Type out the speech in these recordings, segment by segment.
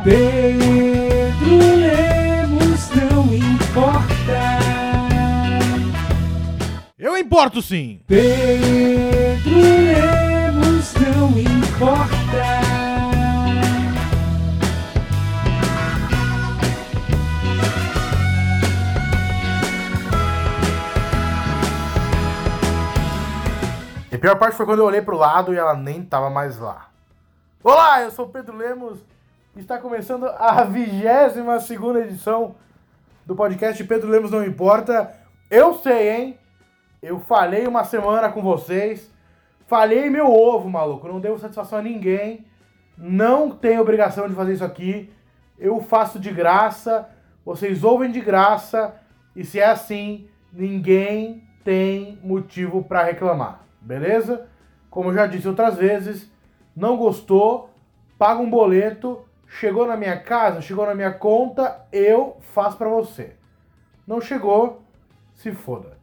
Pedro Lemos não importa. Eu importo sim. Pedro Lemos não importa. E a pior parte foi quando eu olhei pro lado e ela nem tava mais lá. Olá, eu sou o Pedro Lemos e está começando a 22ª edição do podcast Pedro Lemos Não Importa. Eu sei, hein? Eu falhei uma semana com vocês. Falhei meu ovo, maluco. Não devo satisfação a ninguém. Não tenho obrigação de fazer isso aqui. Eu faço de graça. Vocês ouvem de graça. E se é assim, ninguém tem motivo pra reclamar. Beleza? Como eu já disse outras vezes, não gostou, paga um boleto, chegou na minha casa, chegou na minha conta, eu faço pra você. Não chegou, se foda.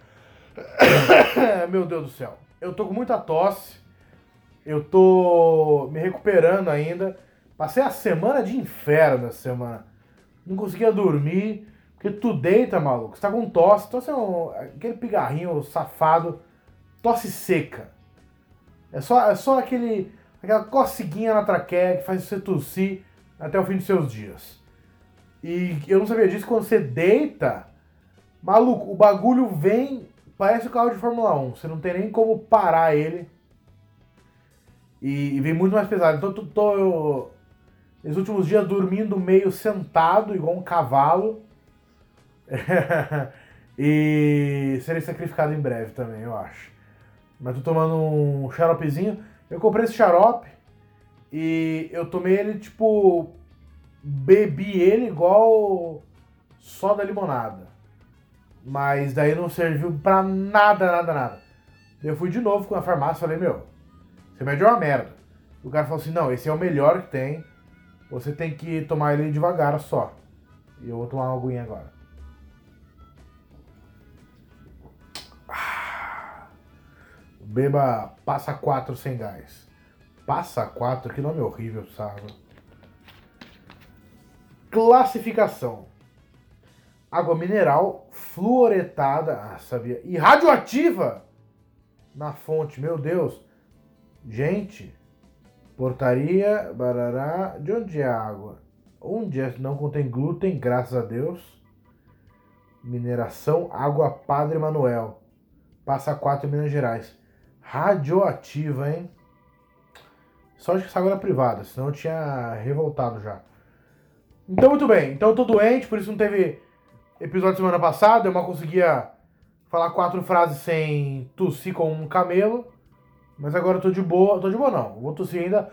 Meu Deus do céu. Eu tô com muita tosse, eu tô me recuperando ainda. Passei a semana de inferno essa semana. Não conseguia dormir, porque tu deita, maluco. Você tá com tosse aquele pigarrinho safado. Tosse seca. É só aquela coceguinha na traqueia que faz você tossir até o fim dos seus dias. E eu não sabia disso, quando você deita, maluco, o bagulho vem, parece o carro de Fórmula 1. Você não tem nem como parar ele. E vem muito mais pesado. Então eu tô nesses últimos dias dormindo meio sentado, igual um cavalo. E serei sacrificado em breve também, eu acho. Mas tô tomando um xaropezinho. Eu comprei esse xarope e eu tomei ele, tipo, bebi ele igual soda limonada. Mas daí não serviu pra nada. Eu fui de novo com a farmácia e falei, meu, esse remédio é uma merda. O cara falou assim, não, esse é o melhor que tem. Você tem que tomar ele devagar só. E eu vou tomar uma aguinha agora. Beba Passa 4 sem gás. Passa 4, que nome horrível, sabe? Classificação: água mineral, fluoretada, sabia? E radioativa na fonte, meu Deus. Gente, portaria, barará. De onde é a água? Onde é? Não contém glúten, graças a Deus. Mineração, água Padre Manuel. Passa 4 em Minas Gerais. Radioativa, hein? Sorte que essa água era privada, senão eu tinha revoltado já. Então, muito bem. Então eu tô doente, por isso não teve episódio semana passada. Eu mal conseguia falar 4 frases sem tossir como um camelo. Mas agora eu tô de boa. Tô de boa não, vou tossir ainda.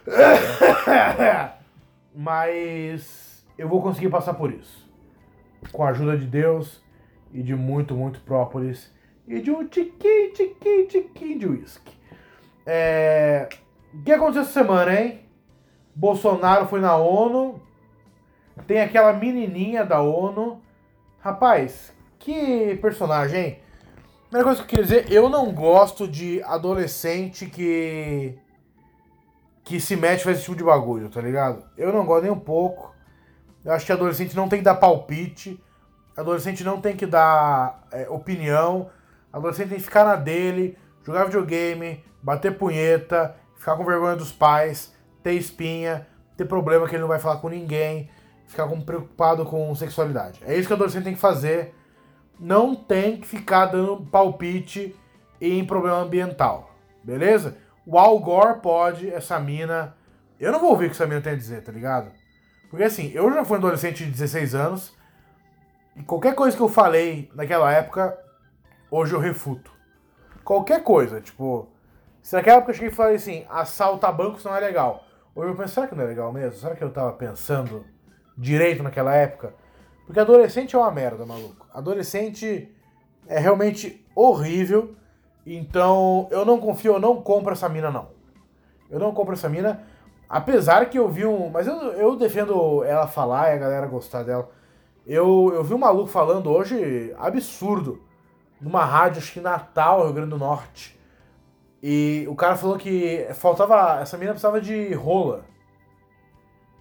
Mas eu vou conseguir passar por isso. Com a ajuda de Deus e de muito própolis. E de um tiquinho de uísque. O que aconteceu essa semana, hein? Bolsonaro foi na ONU. Tem aquela menininha da ONU. Rapaz, que personagem, hein? Primeira coisa que eu queria dizer, eu não gosto de adolescente que se mete e faz esse tipo de bagulho, tá ligado? Eu não gosto nem um pouco. Eu acho que adolescente não tem que dar palpite. Adolescente não tem que dar opinião. Adolescente tem que ficar na dele, jogar videogame, bater punheta, ficar com vergonha dos pais, ter espinha, ter problema que ele não vai falar com ninguém, ficar preocupado com sexualidade. É isso que o adolescente tem que fazer. Não tem que ficar dando palpite em problema ambiental. Beleza? O Al Gore pode, essa mina... Eu não vou ouvir o que essa mina tem a dizer, tá ligado? Porque assim, eu já fui um adolescente de 16 anos e qualquer coisa que eu falei naquela época... Hoje eu refuto. Qualquer coisa, tipo... Se naquela época eu cheguei e falei assim, assaltar bancos não é legal. Hoje eu penso, será que não é legal mesmo? Será que eu tava pensando direito naquela época? Porque adolescente é uma merda, maluco. Adolescente é realmente horrível. Então, eu não confio, eu não compro essa mina, não. Eu não compro essa mina. Apesar que eu vi um... Mas eu defendo ela falar e a galera gostar dela. Eu vi um maluco falando hoje, absurdo, numa rádio, acho que em Natal, Rio Grande do Norte. E o cara falou que faltava... Essa menina precisava de rola.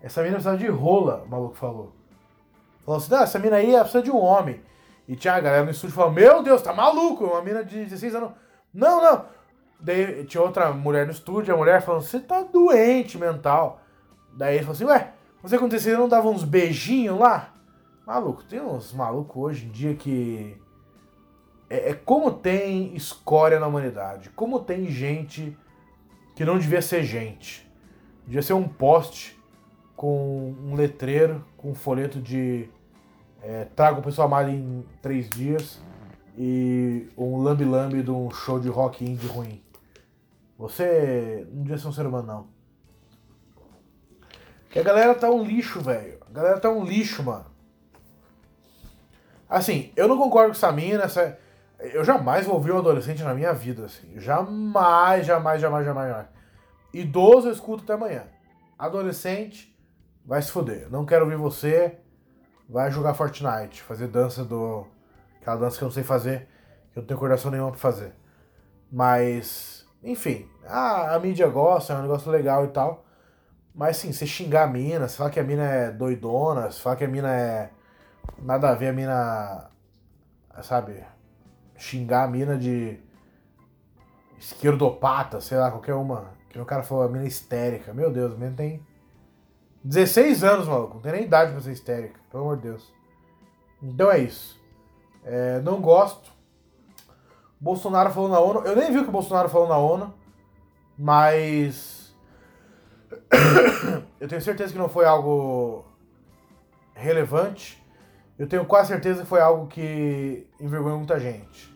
essa mina precisava de rola, o maluco falou. Falou assim, essa mina aí precisa de um homem. E tinha a galera no estúdio falando, meu Deus, tá maluco? Uma mina de 16 anos. Não. Daí tinha outra mulher no estúdio, a mulher falando, você tá doente mental. Daí ele falou assim, ué, você com 16 não dava uns beijinhos lá? Maluco, tem uns malucos hoje em dia que... É como tem escória na humanidade. Como tem gente que não devia ser gente. Devia ser um poste com um letreiro, com um folheto de... traga o pessoal amado em 3 dias e um lambe-lambe de um show de rock indie ruim. Você não devia ser um ser humano, não. Porque a galera tá um lixo, velho. A galera tá um lixo, mano. Assim, eu não concordo com essa mina, eu jamais vou ouvir um adolescente na minha vida, assim. Jamais. Idoso eu escuto até amanhã. Adolescente, vai se fuder. Não quero ouvir você. Vai jogar Fortnite, fazer dança aquela dança que eu não sei fazer, que eu não tenho coordenação nenhuma pra fazer. Mas, enfim, a mídia gosta, é um negócio legal e tal. Mas sim, você xingar a mina, você falar que a mina é doidona, você falar que a mina é... Nada a ver, a mina... Sabe? Xingar a mina de... esquerdopata, sei lá, qualquer uma. Que o cara falou, a mina é histérica. Meu Deus, a mina tem 16 anos, maluco. Não tem nem idade pra ser histérica, pelo amor de Deus. Então é isso. Não gosto. Bolsonaro falou na ONU. Eu nem vi o que o Bolsonaro falou na ONU. Mas... eu tenho certeza que não foi algo relevante. Eu tenho quase certeza que foi algo que envergonhou muita gente.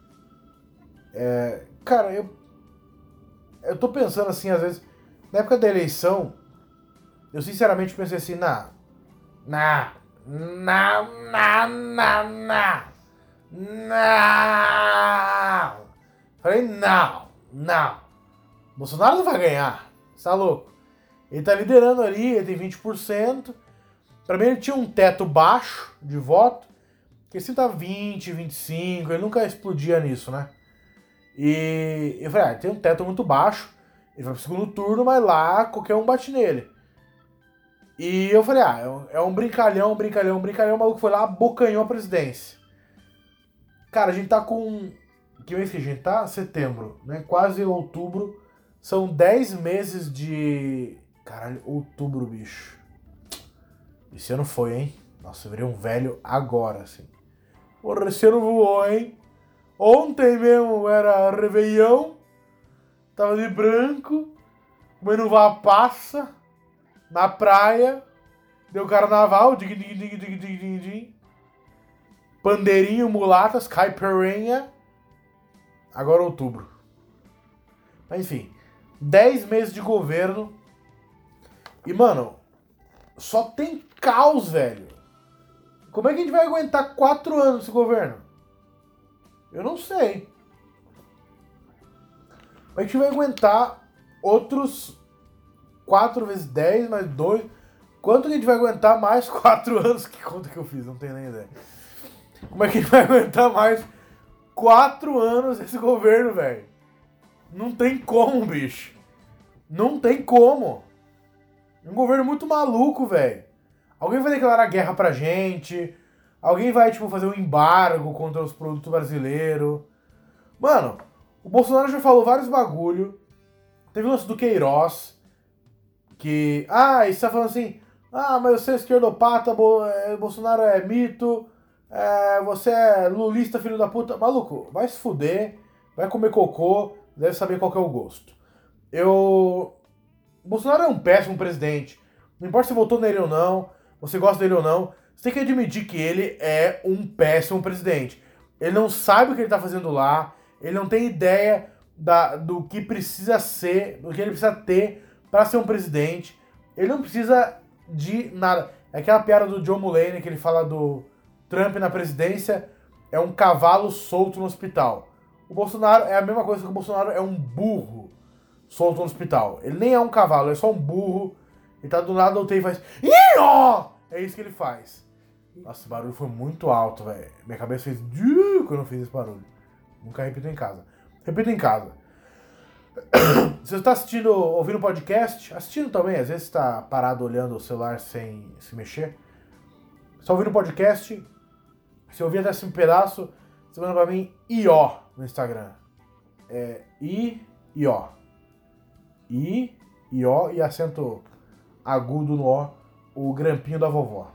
Cara, eu tô pensando assim, às vezes... Na época da eleição... Eu sinceramente pensei assim, não. Falei, não. Bolsonaro não vai ganhar. Você tá louco? Ele tá liderando ali, ele tem 20%. Pra mim ele tinha um teto baixo de voto, que ele sempre tava 20, 25, ele nunca explodia nisso, né? E eu falei, tem um teto muito baixo, ele vai pro segundo turno, mas lá qualquer um bate nele. E eu falei, é um brincalhão, o maluco foi lá, abocanhou a presidência. Cara, a gente tá com... Que mês que a gente tá? Setembro, né? Quase outubro. São 10 meses de... Caralho, outubro, bicho. Esse ano foi, hein? Nossa, eu virei um velho agora, assim. Porra, esse ano voou, hein? Ontem mesmo era Réveillon. Tava de branco. Comendo uva passa. Na praia, deu carnaval, dig. Pandeirinho, mulatas, caipirinha. Agora outubro. Mas enfim, 10 meses de governo. E, mano, só tem caos, velho. Como é que a gente vai aguentar 4 anos esse governo? Eu não sei. Como é que a gente vai aguentar outros 4 vezes 10 mais 2. Quanto que a gente vai aguentar mais 4 anos? Que conta que eu fiz? Não tenho nem ideia. Como é que a gente vai aguentar mais 4 anos esse governo, velho? Não tem como, bicho. Não tem como. Um governo muito maluco, velho. Alguém vai declarar guerra pra gente. Alguém vai, fazer um embargo contra os produtos brasileiros. Mano, o Bolsonaro já falou vários bagulho. Teve o lance do Queiroz. Que... e você tá falando assim... mas você é esquerdopata, Bolsonaro é mito, você é lulista, filho da puta. Maluco, vai se fuder, vai comer cocô, deve saber qual que é o gosto. Bolsonaro é um péssimo presidente. Não importa se votou nele ou não, você gosta dele ou não, você tem que admitir que ele é um péssimo presidente. Ele não sabe o que ele tá fazendo lá, ele não tem ideia do que precisa ser, do que ele precisa ter para ser um presidente. Ele não precisa de nada. É aquela piada do John Mulaney que ele fala do Trump na presidência é um cavalo solto no hospital. O Bolsonaro é a mesma coisa que o Bolsonaro é um burro solto no hospital. Ele nem é um cavalo, ele é só um burro. Ele tá do lado da UTI e faz... É isso que ele faz. Nossa, esse barulho foi muito alto, velho. Minha cabeça fez... quando eu fiz esse barulho. Nunca repito em casa. Repito em casa. Se você tá assistindo, ouvindo podcast, assistindo também, às vezes tá parado olhando o celular sem se mexer. Só ouvindo podcast, se ouvir até esse pedaço, você manda pra mim I.O. no Instagram. É I.O. I.O. e acento agudo no O, o grampinho da vovó.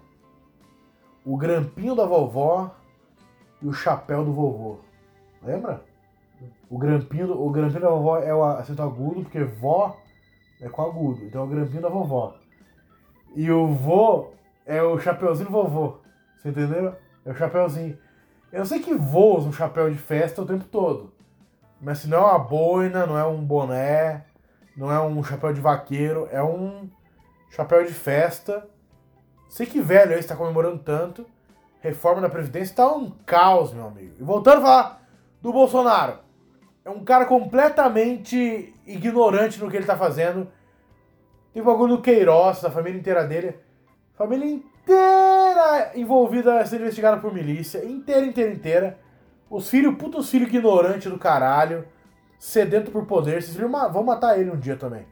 O grampinho da vovó e o chapéu do vovô. Lembra? O grampinho da vovó é o acento agudo, porque vó é com agudo. Então é o grampinho da vovó. E o vô é o chapeuzinho do vovô. Você entendeu? É o chapeuzinho. Eu sei que vô usa um chapéu de festa o tempo todo. Mas se não é uma boina, não é um boné, não é um chapéu de vaqueiro, é um chapéu de festa. Sei que velho aí está comemorando tanto. Reforma da Previdência tá um caos, meu amigo. E voltando a falar do Bolsonaro. É um cara completamente ignorante no que ele tá fazendo. Tem o bagulho do Queiroz, da família inteira dele. Família inteira envolvida a ser investigada por milícia. Inteira. Os filhos, putos filhos ignorantes do caralho. Sedento por poder. Esses filhos vão matar ele um dia também.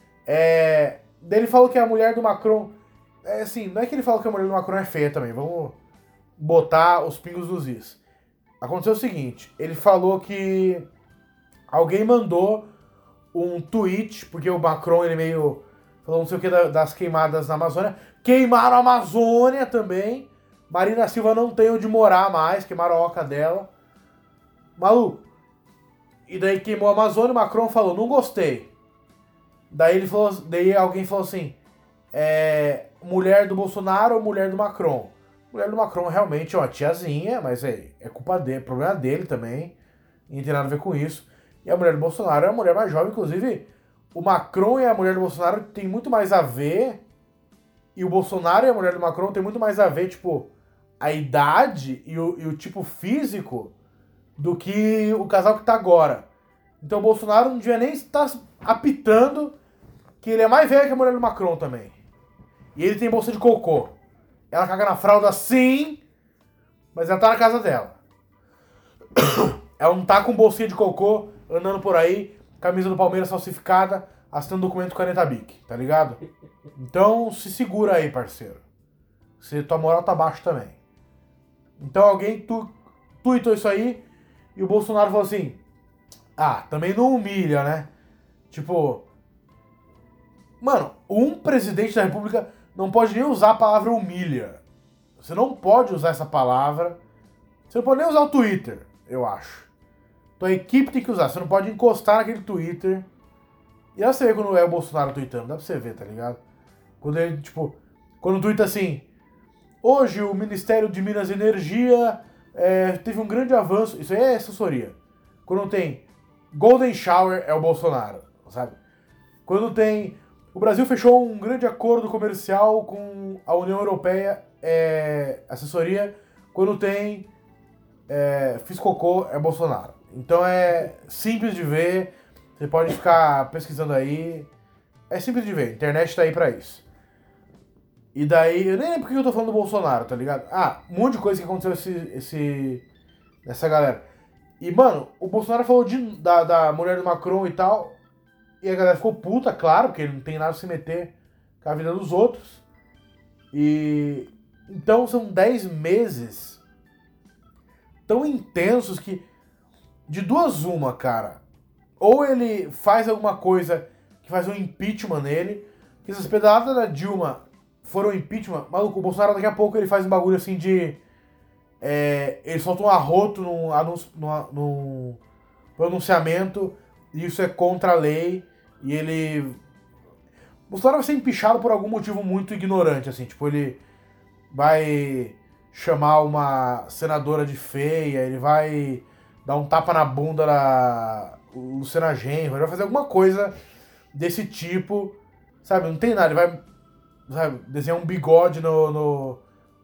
Daí ele falou que a mulher do Macron... assim, não é que ele falou que a mulher do Macron é feia também. Vamos botar os pingos nos is. Aconteceu o seguinte. Ele falou que... alguém mandou um tweet, porque o Macron, ele meio... falou não sei o que das queimadas na Amazônia. Queimaram a Amazônia também. Marina Silva não tem onde morar mais. Queimaram a oca dela. Maluco. E daí queimou a Amazônia. O Macron falou, não gostei. Daí alguém falou assim, mulher do Bolsonaro ou mulher do Macron? Mulher do Macron realmente é uma tiazinha, mas é culpa dele, problema dele também. Não tem nada a ver com isso. E a mulher do Bolsonaro é a mulher mais jovem, inclusive o Macron e a mulher do Bolsonaro tem muito mais a ver, e o Bolsonaro e a mulher do Macron tem muito mais a ver, tipo, a idade e o tipo físico do que o casal que tá agora. Então o Bolsonaro não devia nem estar apitando que ele é mais velho que a mulher do Macron também. E ele tem bolsa de cocô. Ela caga na fralda sim, mas ela tá na casa dela. Ela não tá com bolsinha de cocô, andando por aí, camisa do Palmeiras falsificada, assinando documento caneta Bic, tá ligado? Então se segura aí, parceiro. Tua moral tá baixa também. Então alguém tuitou isso aí, e o Bolsonaro falou assim, também não humilha, né? Tipo, mano, um presidente da república não pode nem usar a palavra humilha. Você não pode usar essa palavra. Você não pode nem usar o Twitter, eu acho. Então a equipe tem que usar. Você não pode encostar naquele Twitter. E dá pra você ver quando é o Bolsonaro tweetando. Dá pra você ver, tá ligado? Quando ele, tipo... quando tuita assim... hoje o Ministério de Minas e Energia teve um grande avanço. Isso aí é assessoria. Quando tem Golden Shower é o Bolsonaro, sabe? Quando tem... o Brasil fechou um grande acordo comercial com a União Europeia, assessoria. Quando tem fiz cocô, é Bolsonaro. Então é simples de ver, você pode ficar pesquisando aí. É simples de ver, a internet tá aí pra isso. E daí, eu nem lembro porque eu tô falando do Bolsonaro, tá ligado? Um monte de coisa que aconteceu nessa galera. E, mano, o Bolsonaro falou da mulher do Macron e tal... e a galera ficou puta, claro, porque ele não tem nada a se meter com a vida dos outros. E então são 10 meses tão intensos que, de duas uma, cara. Ou ele faz alguma coisa que faz um impeachment nele, que essas pedaladas da Dilma foram impeachment. Maluco, o Bolsonaro daqui a pouco ele faz um bagulho assim de... ele solta um arroto num pronunciamento, e isso é contra a lei. E ele... o Bolsonaro vai ser empichado por algum motivo muito ignorante, assim. Tipo, ele vai chamar uma senadora de feia, ele vai dar um tapa na bunda da Luciana Genro, ele vai fazer alguma coisa desse tipo, sabe? Não tem nada, ele vai, sabe, desenhar um bigode no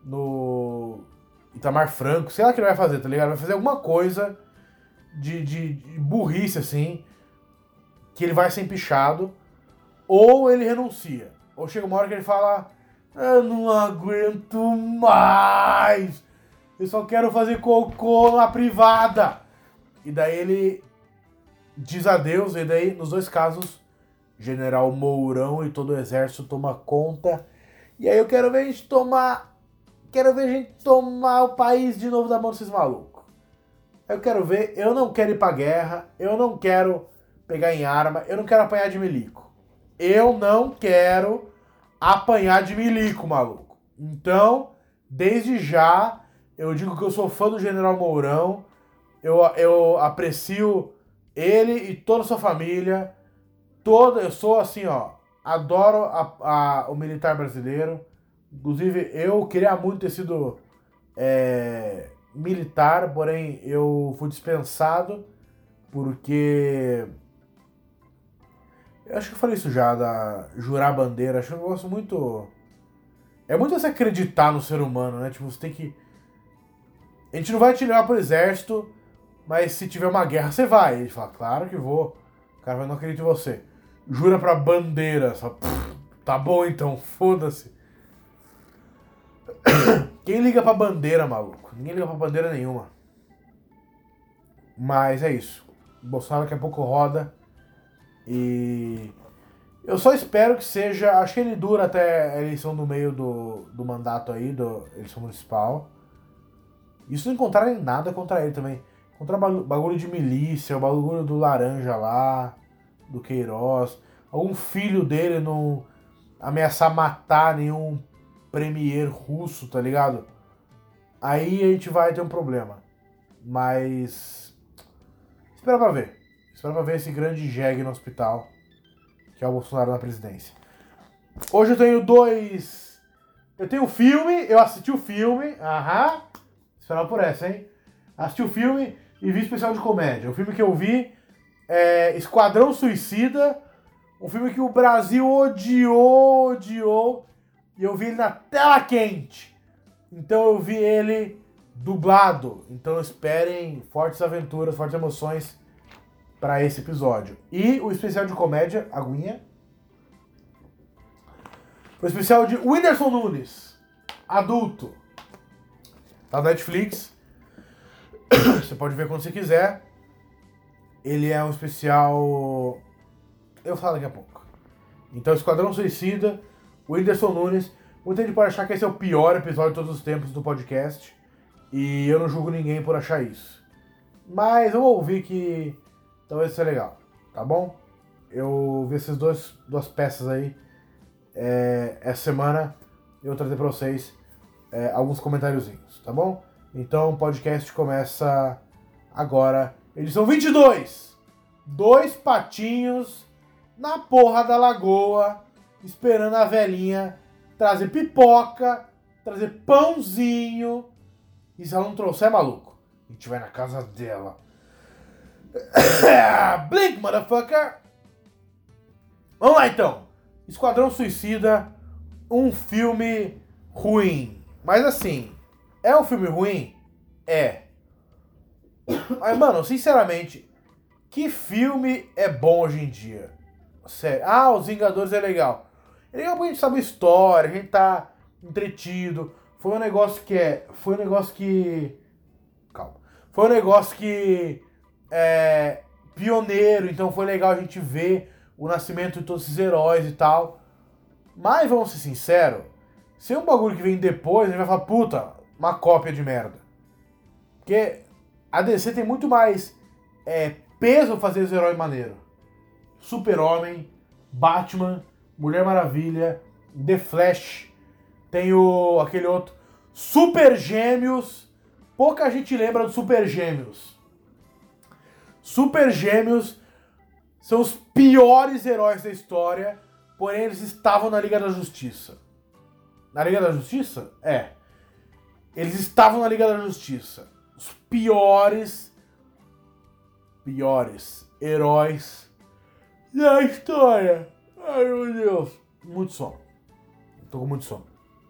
Itamar Franco, sei lá o que ele vai fazer, tá ligado? Vai fazer alguma coisa de burrice, assim, que ele vai ser empichado, ou ele renuncia. Ou chega uma hora que ele fala, eu não aguento mais, eu só quero fazer cocô na privada. E daí ele diz adeus, e daí, nos dois casos, General Mourão e todo o exército toma conta. E aí eu quero ver a gente tomar. Quero ver a gente tomar o país de novo da mão desses malucos. Eu quero ver, eu não quero ir pra guerra, eu não quero pegar em arma, eu não quero apanhar de milico. Eu não quero apanhar de milico, maluco. Então, desde já, eu digo que eu sou fã do General Mourão, eu aprecio ele e toda a sua família, eu sou assim, ó, adoro o militar brasileiro. Inclusive, eu queria muito ter sido militar, porém eu fui dispensado porque eu acho que eu falei isso já, jurar a bandeira. Acho que é um negócio muito. É muito você acreditar no ser humano, né? Tipo, você tem que. A gente não vai te levar pro exército, mas se tiver uma guerra, você vai. Ele fala, claro que vou. O cara vai, não acredito em você. Jura pra bandeira. Só, tá bom então, foda-se. Quem liga pra bandeira, maluco? Ninguém liga pra bandeira nenhuma. Mas é isso. O Bolsonaro daqui a pouco roda. E eu só espero que seja. Acho que ele dura até a eleição do meio do mandato aí, da eleição municipal. Isso não encontrarem nada contra ele também. Contra bagulho de milícia, o bagulho do Laranja lá, do Queiroz. Algum filho dele não ameaçar matar nenhum premier russo, tá ligado? Aí a gente vai ter um problema. Mas espera pra ver. Espera pra ver esse grande jegue no hospital, que é o Bolsonaro na presidência. Hoje eu tenho dois. Eu tenho o filme, eu assisti o filme. Aham. Esperava por essa, hein? Assisti o filme e vi especial de comédia. O filme que eu vi é Esquadrão Suicida. Um filme que o Brasil odiou. E eu vi ele na tela quente. Então eu vi ele dublado. Então esperem fortes aventuras, fortes emoções para esse episódio. E o especial de comédia, aguinha. O especial de Whindersson Nunes, adulto. Tá na Netflix. Você pode ver quando você quiser. Ele é um especial. Eu falo daqui a pouco. Então, Esquadrão Suicida, Whindersson Nunes. Muita gente pode achar que esse é o pior episódio de todos os tempos do podcast. E eu não julgo ninguém por achar isso. Mas eu ouvir que talvez seja legal, tá bom? Eu vi essas duas peças aí essa semana. Eu vou trazer pra vocês alguns comentáriozinhos, tá bom? Então o podcast começa agora. Edição 22. Dois patinhos na porra da lagoa, esperando a velhinha trazer pipoca, trazer pãozinho. E se ela não trouxer, maluco, a gente vai na casa dela. Blink, motherfucker! Vamos lá então. Esquadrão Suicida, um filme ruim. Mas assim, é um filme ruim? É. Mas, mano, sinceramente, que filme é bom hoje em dia? Sério. Ah, Os Vingadores é legal. É legal porque a gente sabe a história, a gente tá entretido. Foi um negócio que Calma. Foi um negócio que pioneiro, então foi legal a gente ver o nascimento de todos esses heróis e tal. Mas vamos ser sinceros, se é um bagulho que vem depois, a gente vai falar, puta, uma cópia de merda. Porque a DC tem muito mais peso pra fazer os heróis maneiros. Super-Homem, Batman, Mulher Maravilha, The Flash, tem aquele outro, Super Gêmeos. Pouca gente lembra do Super Gêmeos. Super Gêmeos são os piores heróis da história, porém eles estavam na Liga da Justiça. Na Liga da Justiça? É. Eles estavam na Liga da Justiça. Os piores heróis da história. Ai, meu Deus. Muito sono. Tô com muito sono.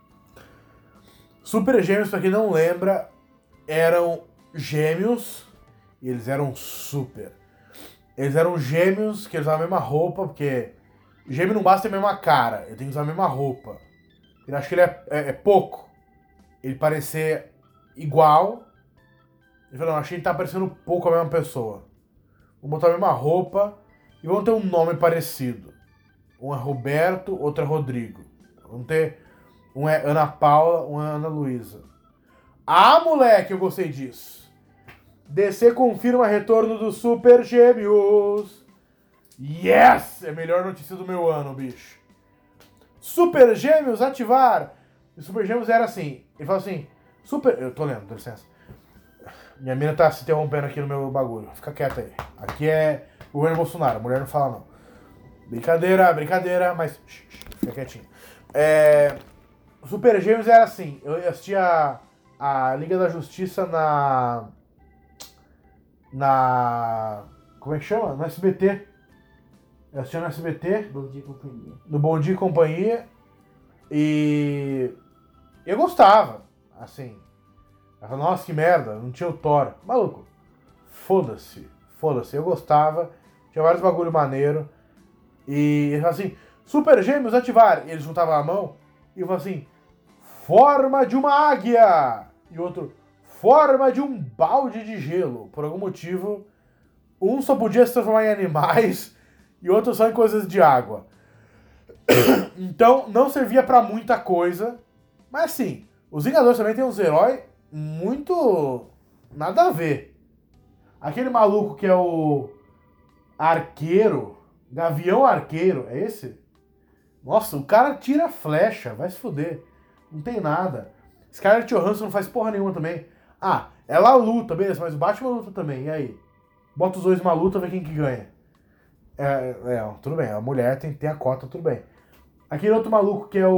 Super Gêmeos, pra quem não lembra, eram gêmeos e eles eram super. Eles eram gêmeos que eles usavam a mesma roupa, porque gêmeo não basta ter a mesma cara, ele tem que usar a mesma roupa. Eu acho que ele é pouco ele parecer igual. Ele falou, não, achei que ele tá parecendo pouco a mesma pessoa. vão botar a mesma roupa e vão ter um nome parecido. Um é Roberto, outro é Rodrigo. Vão ter um é Ana Paula, um é Ana Luísa. Ah, moleque, eu gostei disso. DC confirma retorno dos Super Gêmeos. Yes! É a melhor notícia do meu ano, bicho. Super Gêmeos ativar. E Super Gêmeos era assim. Ele fala assim, eu tô lendo, dá licença. Minha mina tá se interrompendo aqui no meu bagulho. Fica quieta aí. Aqui é o governo Bolsonaro. A mulher não fala não. Brincadeira, mas... Fica quietinho. Super Gêmeos era assim. Eu assistia a Liga da Justiça como é que chama? No SBT. Eu assistia no SBT. Bom Dia e Companhia. No Bom Dia e Companhia. E... eu gostava. Assim... nossa, que merda, não tinha o Thor. Maluco, foda-se, eu gostava, tinha vários bagulho maneiro. E ele falava assim, Super Gêmeos ativar. E eles juntavam a mão e falavam assim, forma de uma águia. E outro, forma de um balde de gelo. Por algum motivo, um só podia se transformar em animais e outro só em coisas de água. Então, não servia pra muita coisa. Mas assim, os Vingadores também tem uns heróis muito nada a ver. Aquele maluco que é o arqueiro, Gavião Arqueiro, é esse? Nossa, o cara tira flecha, vai se fuder. Não tem nada. Scarlett Johansson não faz porra nenhuma também. Ah, ela luta, beleza, mas o Batman luta também, e aí? Bota os dois numa luta, vê quem que ganha. Tudo bem, a mulher tem a cota, tudo bem. Aquele outro maluco que é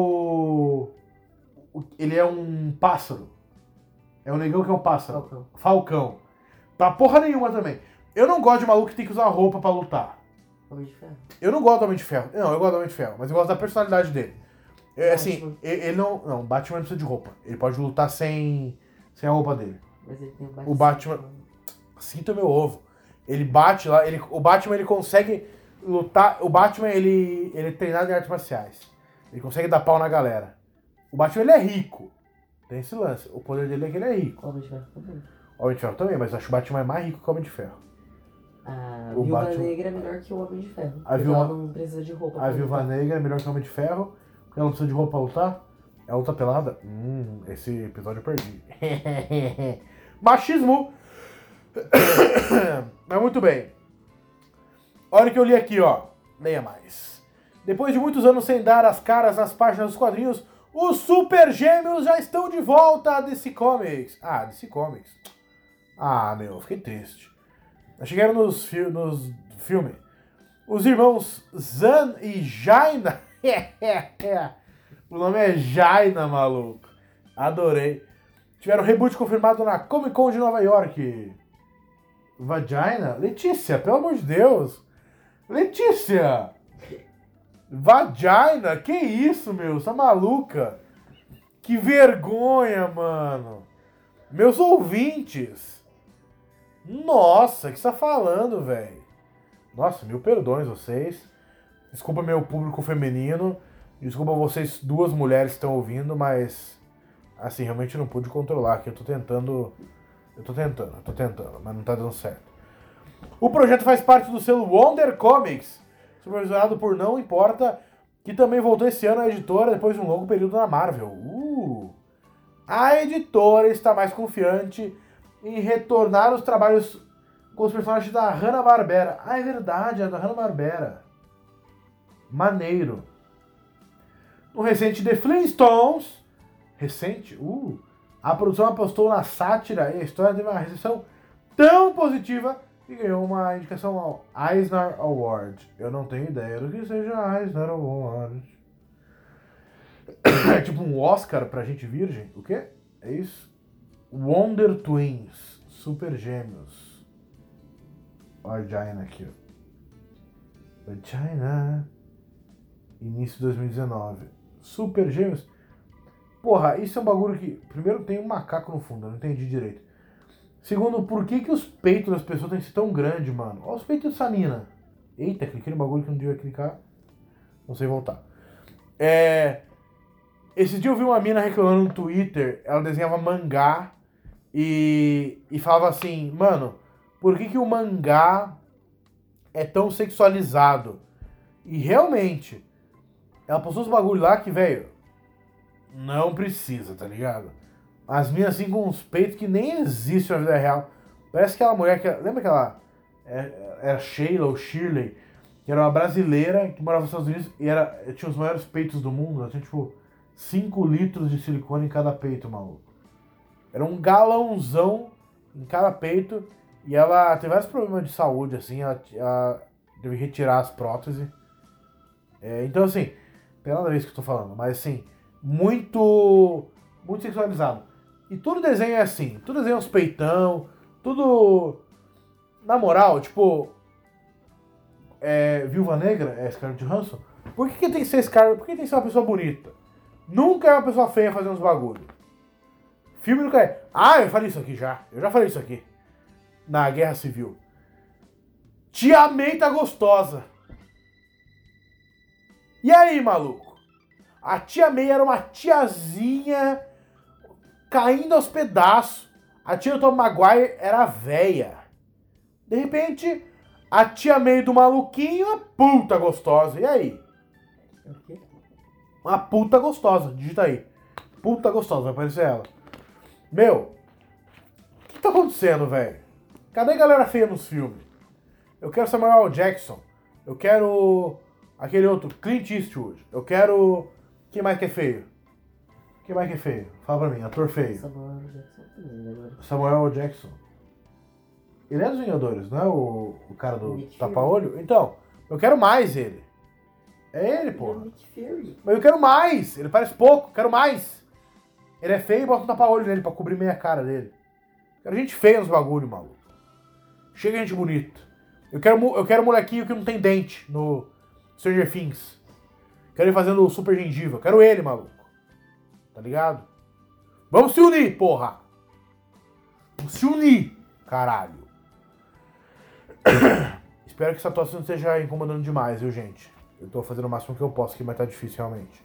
ele é um pássaro. É o negão que é um pássaro. Falcão. Pra porra nenhuma também. Eu não gosto de maluco que tem que usar roupa pra lutar. Homem de Ferro. Eu não gosto do Homem de Ferro. Não, eu gosto do Homem de Ferro, mas eu gosto da personalidade dele. Assim, ele não... Não, o Batman não precisa de roupa. Ele pode lutar sem a roupa dele. Mas ele tem O Batman... Sinta o meu ovo. Ele bate lá... O Batman, ele consegue lutar... O Batman, ele é treinado em artes marciais. Ele consegue dar pau na galera. O Batman, ele é rico. Tem esse lance. O poder dele é que ele é rico. Homem de Ferro também. Homem de Ferro também, mas eu acho que o Batman é mais rico que o Homem de Ferro. A O Viúva Batman- Negra é melhor que o Homem de Ferro. A Porque Viúva- ela não precisa de roupa. A pra Viúva lutar. Negra é melhor que o Homem de Ferro, porque ela não precisa de roupa pra lutar. Ela luta pelada? Esse episódio eu perdi. Machismo! Mas muito bem. Olha o que eu li aqui, ó. Leia mais. Depois de muitos anos sem dar as caras nas páginas dos quadrinhos, os Super Gêmeos já estão de volta a DC Comics. Ah, DC Comics. Ah, meu, fiquei triste. Achei que era nos filmes. Os irmãos Zan e Jaina. O nome é Jaina, maluco. Adorei. Tiveram reboot confirmado na Comic Con de Nova York. Vagina? Letícia, pelo amor de Deus. Letícia! Vagina? Que isso, meu? Você tá maluca? Que vergonha, mano. Meus ouvintes. Nossa, o que você tá falando, velho? Nossa, mil perdões vocês. Desculpa meu público feminino. Desculpa vocês, duas mulheres que estão ouvindo, mas... assim, realmente não pude controlar aqui. Eu tô tentando, mas não tá dando certo. O projeto faz parte do selo Wonder Comics, supervisionado por Não Importa, que também voltou esse ano à editora depois de um longo período na Marvel. A editora está mais confiante em retornar os trabalhos com os personagens da Hanna-Barbera. Ah, é verdade, é da Hanna-Barbera. Maneiro. No recente The Flintstones... Recente? A produção apostou na sátira e a história teve uma recepção tão positiva que ganhou uma indicação ao Eisner Award. Eu não tenho ideia do que seja Eisner Award. É tipo um Oscar pra gente virgem? O quê? É isso? Wonder Twins. Super Gêmeos. Olha a Jaina aqui, ó. Jaina. Início de 2019. Super Gêmeos. Porra, isso é um bagulho que... primeiro, tem um macaco no fundo, eu não entendi direito. Segundo, por que os peitos das pessoas têm que ser tão grandes, mano? Olha os peitos dessa mina. Eita, cliquei no bagulho que não devia clicar. Não sei voltar. Esse dia eu vi uma mina reclamando no Twitter. Ela desenhava mangá e falava assim... mano, por que o mangá é tão sexualizado. E realmente, ela postou uns bagulho lá que, velho, não precisa, tá ligado? As minas assim com uns peitos que nem existem na vida real. Parece aquela mulher que. Lembra aquela. Era Sheila ou Shirley, que era uma brasileira que morava nos Estados Unidos e tinha os maiores peitos do mundo. Ela tinha tipo 5 litros de silicone em cada peito, maluco. Era um galãozão em cada peito. E ela teve vários problemas de saúde, assim. Ela teve que retirar as próteses. Então, assim, tem nada a ver com isso que eu tô falando, mas assim, muito sexualizado. E todo desenho é assim, todo desenho é uns peitão, tudo. Na moral, tipo. Viúva Negra, Scarlett Johansson. Por que tem que ser Scarlett? Por que tem que ser uma pessoa bonita? Nunca é uma pessoa feia fazendo uns bagulho. Filme nunca é. Ah, eu falei isso aqui já. Eu já falei isso aqui. Na Guerra Civil. Tia May tá gostosa. E aí, maluco? A tia May era uma tiazinha caindo aos pedaços. A tia do Tom Maguire era véia. De repente, a tia May do maluquinho é uma puta gostosa. E aí? O quê? Uma puta gostosa. Digita aí. Puta gostosa, vai aparecer ela. Meu, o que tá acontecendo, velho? Cadê a galera feia nos filmes? Eu quero Samuel L. Jackson. Eu quero aquele outro, Clint Eastwood. Eu quero... Quem mais que é feio? Quem mais que é feio? Fala pra mim, ator feio. Samuel Jackson também, agora. Samuel L. Jackson. Ele é dos Vingadores, não é o cara do Nick tapa-olho? Então, eu quero mais ele. É ele, Ele é porra. Nick Fury. Mas eu quero mais. Ele parece pouco, quero mais. Ele é feio e bota um tapa-olho nele pra cobrir meia cara dele. Quero gente feia nos bagulho, maluco. Chega gente bonita. Eu quero molequinho que não tem dente no Stranger Things. Quero ele fazendo super gengiva. Quero ele, maluco. Tá ligado? Vamos se unir, porra. Vamos se unir, caralho. Espero que essa atuação não esteja incomodando demais, viu, gente? Eu tô fazendo o máximo que eu posso aqui, mas tá difícil, realmente.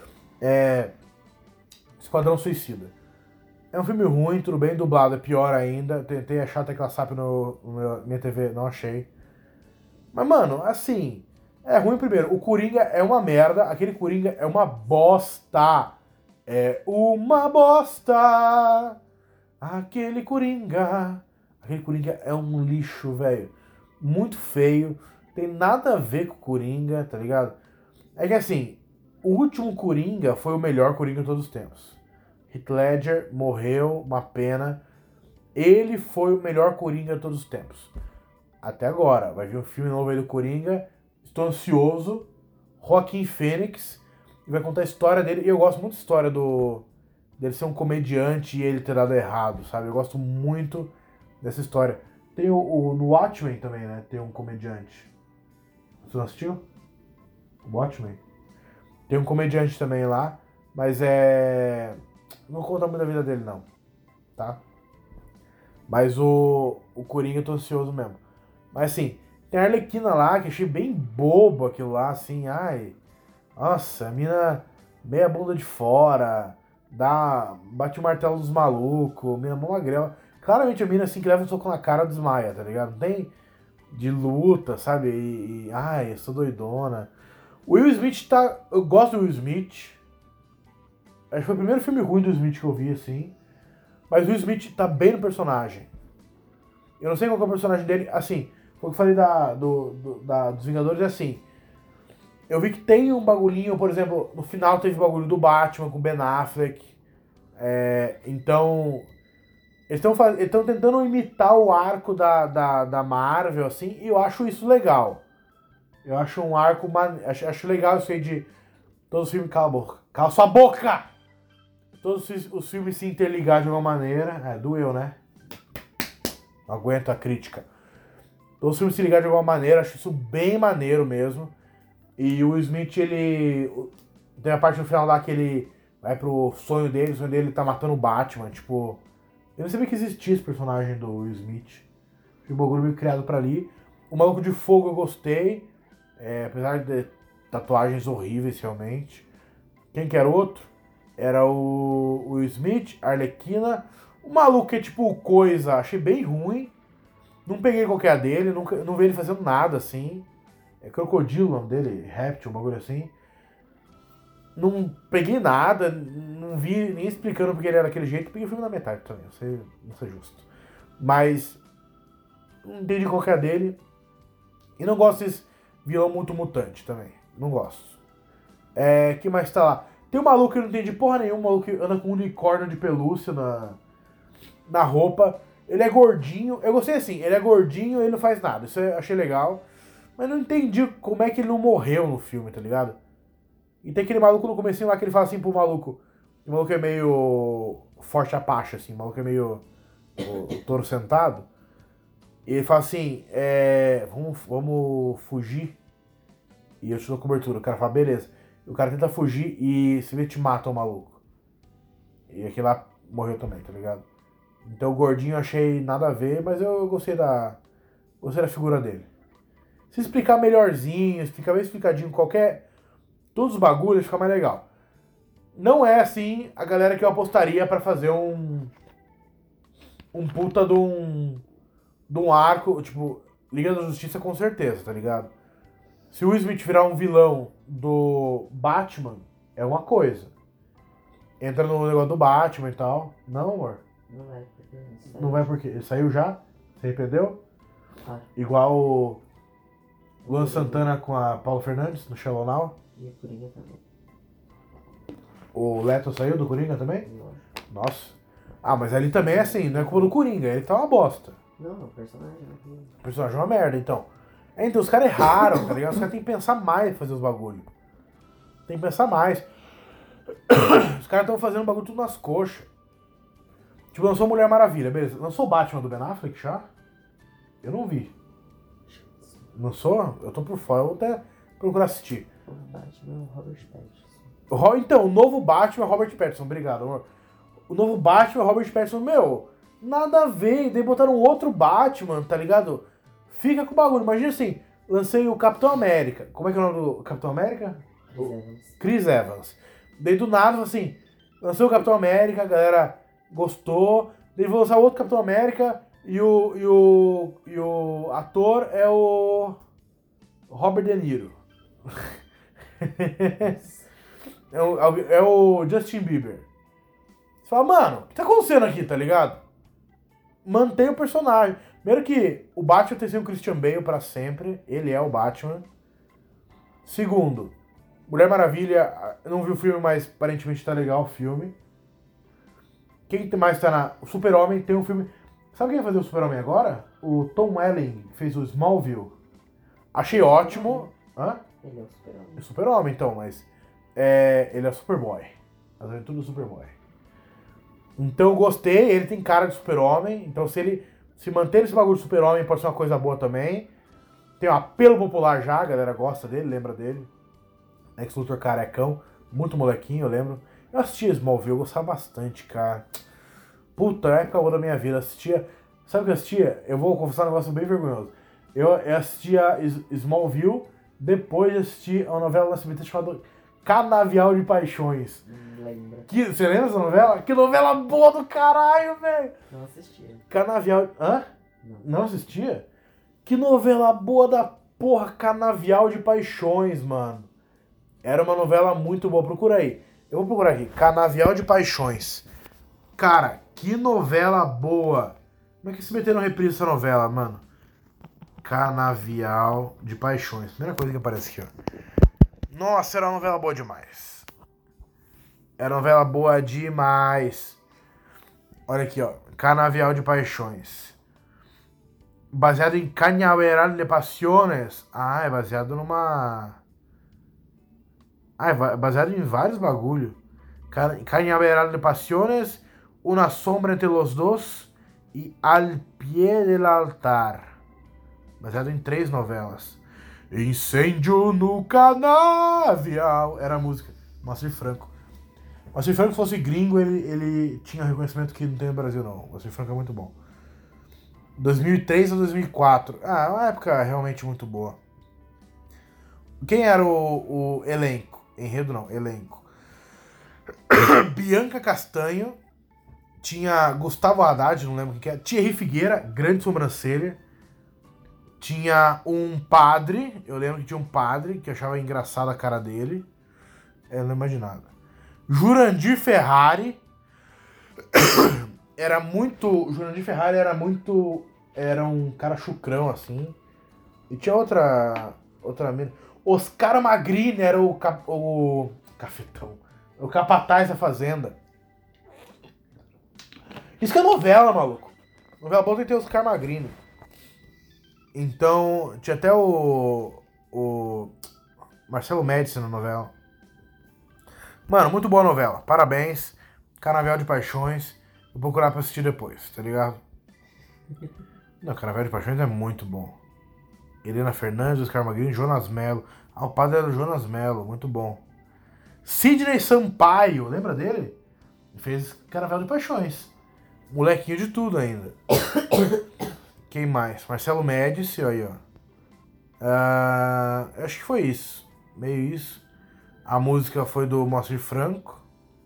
Esquadrão Suicida. É um filme ruim, tudo bem dublado, é pior ainda. Tentei achar a tecla SAP no minha TV, não achei. Mas, mano, assim, é ruim primeiro. O Coringa é uma merda, aquele Coringa é uma bosta. É uma bosta. Aquele Coringa é um lixo, velho. Muito feio. Tem nada a ver com o Coringa, tá ligado? É que assim, o último Coringa foi o melhor Coringa de todos os tempos. Heath Ledger morreu, uma pena. Ele foi o melhor Coringa de todos os tempos. Até agora. Vai vir um filme novo aí do Coringa. Estou ansioso. Joaquin Phoenix. E vai contar a história dele. E eu gosto muito da história dele ser um comediante e ele ter dado errado, sabe? Eu gosto muito dessa história. Tem no Watchmen também, né? Tem um comediante. Você não assistiu? O Watchmen? Tem um comediante também lá. Mas não conta muito da vida dele, não. Tá? Mas o Coringa eu tô ansioso mesmo. Mas assim, tem a Arlequina lá, que achei bem bobo aquilo lá, assim, ai. Nossa, a mina meia bunda de fora, bate o martelo dos malucos, mina mó magrela. Claramente a mina assim que leva um soco na cara desmaia, tá ligado? Não tem de luta, sabe? Ai, eu sou doidona. O Will Smith tá. Eu gosto do Will Smith. Acho que foi o primeiro filme ruim do Will Smith que eu vi, assim. Mas o Will Smith tá bem no personagem. Eu não sei qual que é o personagem dele. Assim, foi o que eu falei dos Vingadores, é assim. Eu vi que tem um bagulhinho, por exemplo, no final teve o bagulho do Batman com Ben Affleck. Então, eles estão tentando imitar o arco da Marvel, assim, e eu acho isso legal. Eu acho um arco... Acho legal isso aí de... Todos os filmes... Cala a boca. Cala sua boca! Todos os filmes se interligar de alguma maneira. Doeu, né? Não aguento a crítica. Todos os filmes se ligar de alguma maneira. Acho isso bem maneiro mesmo. E o Will Smith, ele... Tem a parte no final lá que ele vai pro sonho dele. O sonho dele tá matando o Batman. Tipo... Eu não sabia que existia esse personagem do Will Smith. Foi um bagulho meio criado pra ali. O Maluco de Fogo eu gostei. Apesar de tatuagens horríveis, realmente. Quem que era outro? Era o Will Smith, Arlequina. O maluco que é tipo coisa, achei bem ruim. Não peguei qualquer a dele, nunca, não vi ele fazendo nada assim. É Crocodilo o nome dele, Réptil, um bagulho assim. Não peguei nada, não vi nem explicando porque ele era daquele jeito. Peguei o filme na metade também, não sei justo. Mas não entendi qual que é a dele. E não gosto desse vilão muito mutante também. Não gosto. Que mais tá lá? Tem um maluco que eu não entendi porra nenhuma, um maluco que anda com um unicórnio de pelúcia na roupa. Ele é gordinho. Eu gostei assim, ele é gordinho e ele não faz nada. Isso eu achei legal. Mas não entendi como é que ele não morreu no filme, tá ligado? E tem aquele maluco no comecinho lá que ele fala assim pro maluco. O maluco é meio forte apache, assim. O maluco é meio o touro sentado. E ele fala assim, vamos fugir. E eu te dou cobertura. O cara fala, beleza. E o cara tenta fugir e se vê te mata o maluco. E aquele lá morreu também, tá ligado? Então o gordinho eu achei nada a ver, mas eu gostei da figura dele. Se explicar melhorzinho, explicar bem explicadinho todos os bagulhos, fica mais legal. Não é assim a galera que eu apostaria pra fazer um puta de um arco, tipo, Liga da Justiça com certeza, tá ligado? Se o Will Smith virar um vilão do Batman, é uma coisa. Entra no negócio do Batman e tal. Não, amor? Não vai, porque não sai. Não vai porque ele saiu já? Se arrependeu? Ah, Igual o Luan Santana com a Paula Fernandes no Shallow Now. e a Coringa também. O Leto saiu do Coringa também? Lógico. Nossa. Ah, mas ali também é assim, não é culpa do Coringa, ele tá uma bosta. Não, o personagem não. O personagem é uma merda, então. Então os caras erraram, tá ligado? Os caras têm que pensar mais em fazer os bagulhos. Tem que pensar mais. Os caras estão fazendo o bagulho tudo nas coxas. Tipo, lançou Mulher Maravilha, beleza. Lançou o Batman do Ben Affleck já? Eu não vi. Lançou? Eu tô por fora, eu vou até procurar assistir. O Batman é o Robert Pattinson. Então, o novo Batman é Robert Pattinson, obrigado, amor. O novo Batman é Robert Pattinson, meu, nada a ver. E daí botaram outro Batman, tá ligado? Fica com o bagulho. Imagina assim, lancei o Capitão América. Como é que é o nome do Capitão América? Chris Evans. Chris Evans. Daí do nada, assim, lancei o Capitão América, a galera gostou. Daí vou lançar outro Capitão América e o ator é o Robert De Niro. É o Justin Bieber. Você fala, mano, o que tá acontecendo aqui, tá ligado? Mantém o personagem. Primeiro que o Batman tem sido o Christian Bale pra sempre. Ele é o Batman. Segundo, Mulher Maravilha, eu não vi o filme, mas aparentemente tá legal o filme. Quem mais tá na... O Super-Homem tem um filme... Sabe quem vai fazer o Super-Homem agora? O Tom Welling, que fez o Smallville. Achei ótimo. Hã? Ele é o Super-Homem. É Super-Homem, então, mas... ele é Superboy. As aventuras do Superboy. Então eu gostei, ele tem cara de Super-Homem. Então se ele se manter esse bagulho de Super-Homem, pode ser uma coisa boa também. Tem um apelo popular já, a galera gosta dele, lembra dele. Ex-Luthor carecão, muito molequinho, eu lembro. Eu assistia Smallville, eu gostava bastante, cara. Puta, é a época boa da minha vida. Assistia. Sabe o que eu assistia? Eu vou confessar um negócio bem vergonhoso. Eu assistia Smallville, depois de assistir uma novela da SBT chamada Canavial de Paixões. Lembra. Você lembra dessa novela? Que novela boa do caralho, velho! Não assistia. Canavial. Hã? Não. Não assistia? Que novela boa da porra, Canavial de Paixões, mano. Era uma novela muito boa, procura aí. Eu vou procurar aqui, Canavial de Paixões. Cara, que novela boa. Como é que se meteram no reprise essa novela, mano? Canavial de Paixões. Primeira coisa que aparece aqui, ó. Nossa, era uma novela boa demais. Era uma novela boa demais. Olha aqui, ó. Canavial de Paixões. Baseado em Cañaveral de Pasiones. Ah, é baseado numa... Ah, é baseado em vários bagulho. Cañaveral de Pasiones, Una Sombra entre los dos e Al Pie del Altar. Baseado em 3 novelas. Incêndio no Canavial. Era a música. Moacir Franco. Moacir Franco, se fosse gringo, ele tinha reconhecimento que não tem no Brasil, não. Moacir Franco é muito bom. 2003 a 2004. Ah, é uma época realmente muito boa. Quem era o elenco? Enredo não, elenco. Bianca Castanho. Tinha Gustavo Haddad, não lembro quem que é. Thierry Figueira, grande sobrancelha. Tinha um padre, eu lembro que tinha um padre que eu achava engraçada a cara dele. Eu não imagino nada. Jurandir Ferrari. Jurandir Ferrari era um cara chucrão, assim. E tinha outra mina. Oscar Magrini era o cafetão. O capataz da fazenda. Isso que é novela, maluco. Novela boa tem que ter Oscar Magrini. Então, tinha até o Marcelo Médici na novela. Mano, muito boa novela. Parabéns. Canavial de Paixões. Vou procurar pra assistir depois, tá ligado? Não, Canavial de Paixões é muito bom. Helena Fernandes, Oscar Magrini, Jonas Mello. Ah, o padre era o Jonas Mello, muito bom. Sidney Sampaio, lembra dele? Ele fez Canavial de Paixões. Molequinho de tudo ainda. Quem mais? Marcelo Médici, aí, ó. Acho que foi isso. Meio isso. A música foi do Moacir Franco.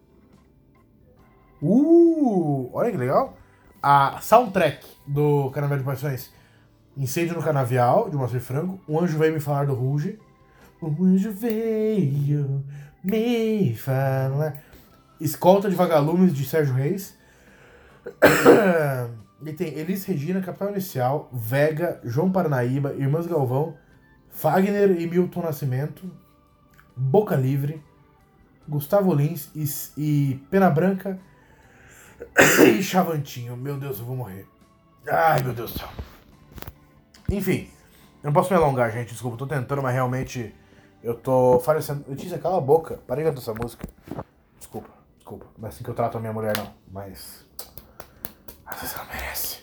Olha que legal. A soundtrack do Canavial de Paixões. Incêndio no Canavial, de Moacir Franco. Um Anjo Veio Me Falar, do Ruge. Um anjo veio me falar. Escolta de Vagalumes, de Sérgio Reis. E tem Elis Regina, Capital Inicial, Vega, João Parnaíba, Irmãs Galvão, Fagner e Milton Nascimento, Boca Livre, Gustavo Lins e Pena Branca e Chavantinho. Meu Deus, eu vou morrer. Ai, meu Deus do céu. Enfim, eu não posso me alongar, gente. Desculpa, eu tô tentando, mas realmente eu tô falecendo. Letícia, cala a boca. Parei de cantar essa música. Desculpa. Não é assim que eu trato a minha mulher, não. Mas às vezes ela merece.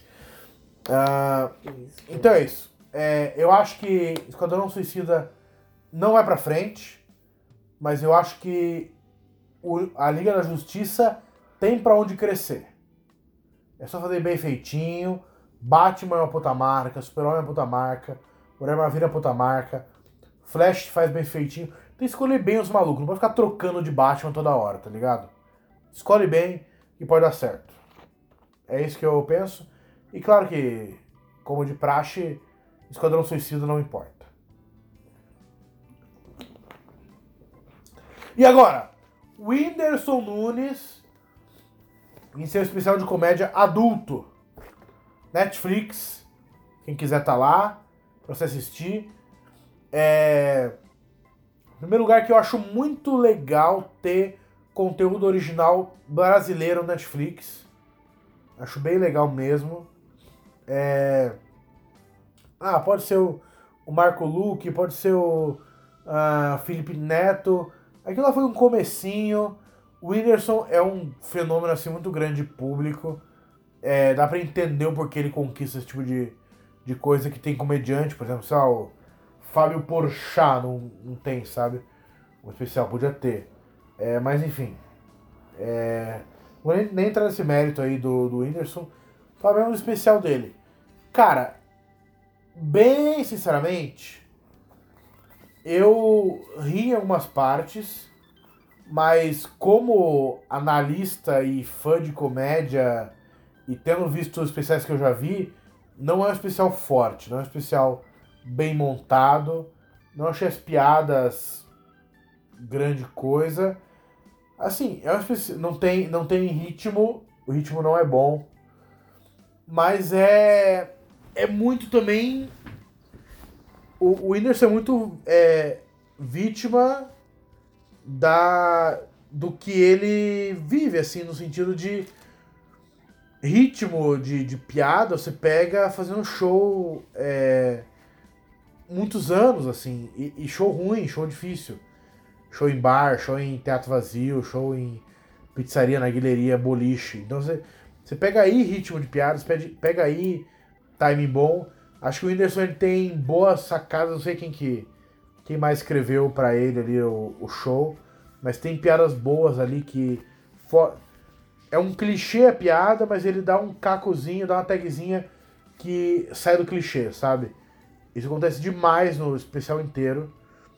Então é isso. Eu acho que Esquadrão Suicida não vai pra frente, mas eu acho que a Liga da Justiça tem pra onde crescer. É só fazer bem feitinho. Batman é uma puta marca, Super-Homem é uma puta marca, Mulher Maravilha é uma puta marca, Flash faz bem feitinho. Tem que escolher bem os malucos, não pode ficar trocando de Batman toda hora, tá ligado? Escolhe bem e pode dar certo. É isso que eu penso. E claro que, como de praxe, Esquadrão Suicida não importa. E agora, Whindersson Nunes, em seu especial de comédia adulto. Netflix, quem quiser tá lá, pra você assistir. Em primeiro lugar, que eu acho muito legal ter conteúdo original brasileiro no Netflix. Acho bem legal mesmo. Pode ser o Marco Luque, pode ser o Felipe Neto. Aquilo lá foi um comecinho. O Whindersson é um fenômeno assim, muito grande de público. Dá pra entender o porquê ele conquista esse tipo de coisa que tem comediante, por exemplo, sei lá, o Fábio Porchat não tem, sabe? O especial podia ter. Mas enfim. Vou nem entrar nesse mérito aí do Whindersson. Falar mesmo do especial dele. Cara, bem sinceramente, eu ri em algumas partes, mas como analista e fã de comédia, e tendo visto os especiais que eu já vi, não é um especial forte, não é um especial bem montado, não achei as piadas grande coisa. Assim, não tem ritmo, o ritmo não é bom, mas é muito também. O Whindersson é muito vítima do que ele vive, assim, no sentido de ritmo de piada. Você pega fazendo show muitos anos, assim, e show ruim, show difícil. Show em bar, show em teatro vazio, show em pizzaria, narguilheria, boliche. Então você pega aí ritmo de piadas, pega aí timing bom. Acho que o Whindersson ele tem boas sacadas, não sei quem mais escreveu pra ele ali o show, mas tem piadas boas ali que... É um clichê a piada, mas ele dá um cacozinho, dá uma tagzinha que sai do clichê, sabe? Isso acontece demais no especial inteiro.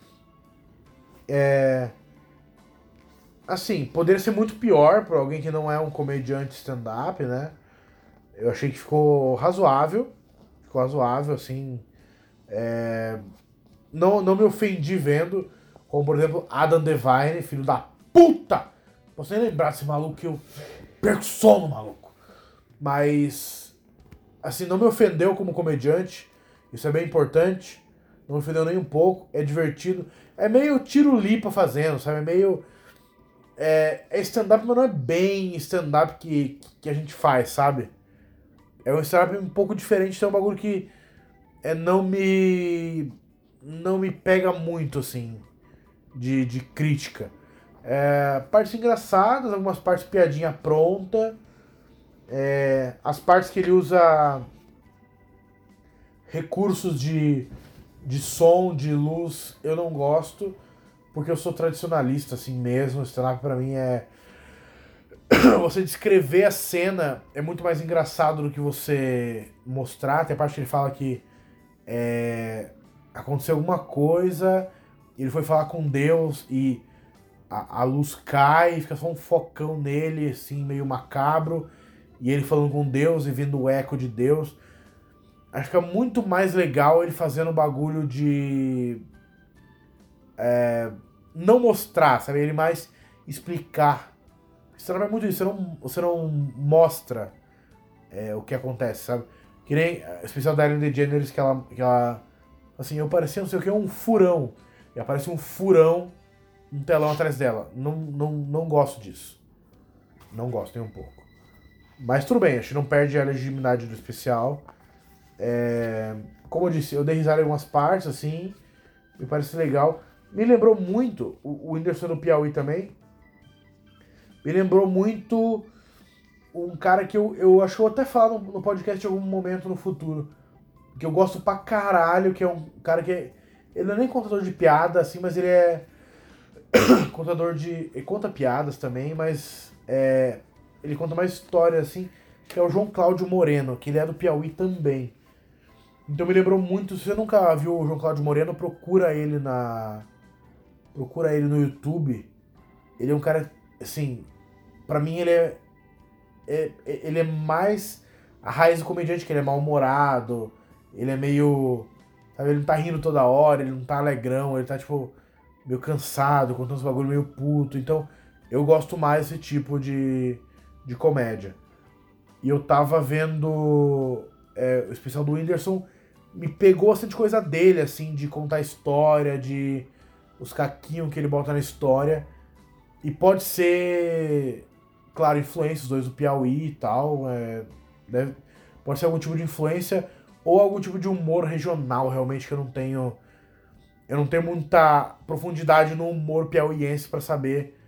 Assim, poderia ser muito pior para alguém que não é um comediante stand-up, né? Eu achei que ficou razoável, assim. Não me ofendi vendo, como por exemplo Adam Devine, filho da puta! Posso nem lembrar desse maluco que eu perco sono, maluco. Mas, assim, não me ofendeu como comediante, isso é bem importante, não me ofendeu nem um pouco, é divertido. É meio tiro-lipa fazendo, sabe? É meio... É stand-up, mas não é bem stand-up que a gente faz, sabe? É um stand-up um pouco diferente, é um bagulho que não me pega muito, assim, de crítica. Partes engraçadas, algumas partes piadinha pronta. As partes que ele usa recursos de som, de luz, eu não gosto, porque eu sou tradicionalista, assim mesmo. O stand-up pra mim é... Você descrever a cena é muito mais engraçado do que você mostrar. Tem a parte que ele fala que aconteceu alguma coisa, ele foi falar com Deus e a luz cai, fica só um focão nele, assim, meio macabro, e ele falando com Deus e vendo o eco de Deus. Acho que é muito mais legal ele fazendo um bagulho de... não mostrar, sabe? Ele mais explicar. Isso não é muito isso, você não mostra o que acontece, sabe? Que nem o especial da Ellen DeGeneres, que ela assim, eu parecia não sei o que, um furão. E aparece um furão, um telão atrás dela. Não gosto disso. Não gosto nem um pouco. Mas tudo bem, acho que não perde a legitimidade do especial. Como eu disse, eu dei risada em algumas partes, assim, me parece legal. Me lembrou muito, o Whindersson do Piauí também, me lembrou muito um cara que eu acho que eu vou até falar no podcast em algum momento no futuro, que eu gosto pra caralho, que é um cara que ele não é nem contador de piada, assim, mas ele é contador de... Ele conta piadas também, mas ele conta mais histórias, assim, que é o João Cláudio Moreno, que ele é do Piauí também. Então me lembrou muito, se você nunca viu o João Cláudio Moreno, procura ele no YouTube. Ele é um cara, assim, pra mim ele é mais a raiz do comediante, que ele é mal-humorado, ele é meio... Sabe, ele não tá rindo toda hora, ele não tá alegrão, ele tá, tipo, meio cansado, contando uns bagulho meio puto. Então, eu gosto mais desse tipo de comédia. E eu tava vendo o especial do Whindersson, me pegou bastante coisa dele, assim, de contar história, de os caquinhos que ele bota na história. E pode ser, claro, influência, os dois do Piauí e tal, pode ser algum tipo de influência ou algum tipo de humor regional, realmente, que eu não tenho muita profundidade no humor piauiense pra saber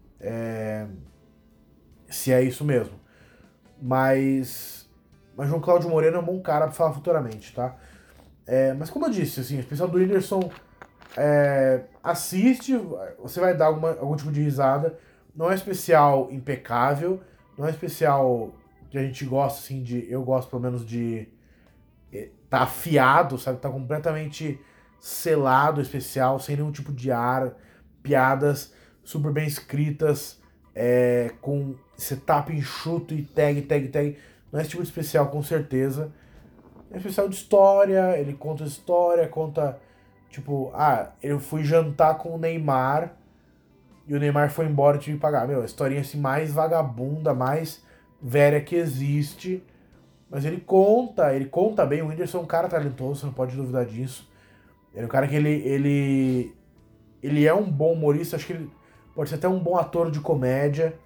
se é isso mesmo. Mas João Cláudio Moreno é um bom cara pra falar futuramente, tá? Mas como eu disse, assim, o especial do Whindersson, assiste, você vai dar algum tipo de risada. Não é especial impecável, não é especial que a gente gosta, assim, eu gosto pelo menos de tá afiado, sabe? Tá completamente selado o especial, sem nenhum tipo de ar, piadas super bem escritas, com setup enxuto e tag. Não é esse tipo de especial, com certeza. É um especial de história, ele conta história, tipo, eu fui jantar com o Neymar e o Neymar foi embora e tive que pagar. Meu, a historinha assim mais vagabunda, mais velha que existe. Mas ele conta bem. O Whindersson é um cara talentoso, você não pode duvidar disso. Ele é um cara que ele é um bom humorista, acho que ele pode ser até um bom ator de comédia.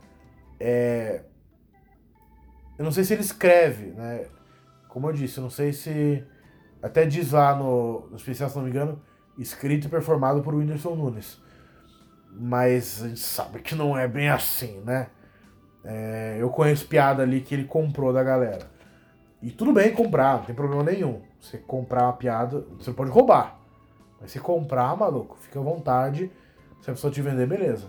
Eu não sei se ele escreve, né? Como eu disse, eu não sei se... Até diz lá no especial, se não me engano, escrito e performado por Whindersson Nunes. Mas a gente sabe que não é bem assim, né? Eu conheço piada ali que ele comprou da galera. E tudo bem comprar, não tem problema nenhum. Você comprar uma piada, você pode roubar. Mas se comprar, maluco, fica à vontade. Se a pessoa te vender, beleza.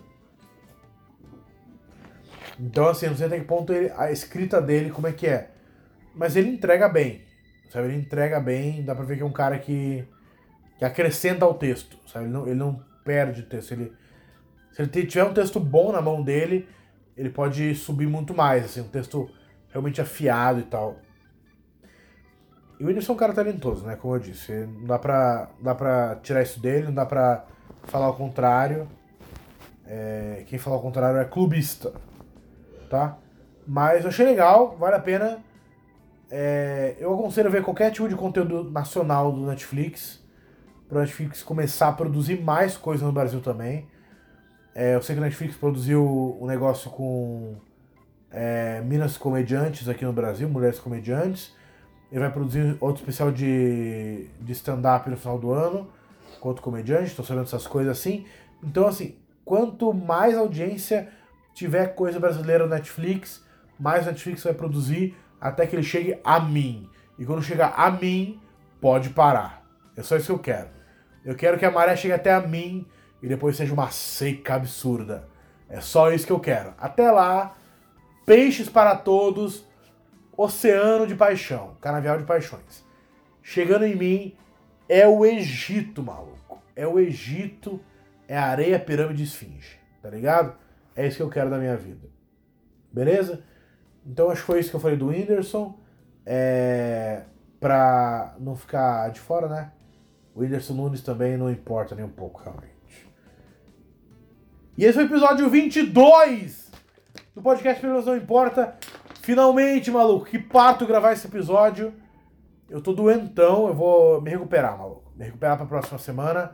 Então, assim, não sei até que ponto a escrita dele, como é que é. Mas ele entrega bem, sabe? Ele entrega bem, dá pra ver que é um cara que acrescenta ao texto, sabe? Ele não perde o texto. Se ele tiver um texto bom na mão dele, ele pode subir muito mais, assim, um texto realmente afiado e tal. E o Whindersson é um cara talentoso, né? Como eu disse. Não dá pra tirar isso dele, não dá pra falar o contrário. Quem falar o contrário é clubista, tá? Mas eu achei legal, vale a pena. Eu aconselho a ver qualquer tipo de conteúdo nacional do Netflix, pra Netflix começar a produzir mais coisas no Brasil também. Eu sei que a Netflix produziu um negócio com minas comediantes aqui no Brasil, mulheres comediantes. Ele vai produzir outro especial de stand-up no final do ano, com outro comediante, tô sabendo essas coisas assim. Então, assim, quanto mais audiência tiver coisa brasileira no Netflix, mais a Netflix vai produzir até que ele chegue a mim. E quando chegar a mim, pode parar. É só isso que eu quero. Eu quero que a maré chegue até a mim e depois seja uma seca absurda. É só isso que eu quero. Até lá, peixes para todos, oceano de paixão, canavial de paixões. Chegando em mim, é o Egito, maluco. É o Egito, é a areia, pirâmide, esfinge. Tá ligado? É isso que eu quero da minha vida. Beleza? Então acho que foi isso que eu falei do Whindersson. Pra não ficar de fora, né? O Whindersson Nunes também não importa nem um pouco, realmente. E esse foi o episódio 22 do podcast Pelo Não Importa. Finalmente, maluco, que parto gravar esse episódio. Eu tô doentão, eu vou me recuperar, maluco. Me recuperar pra próxima semana.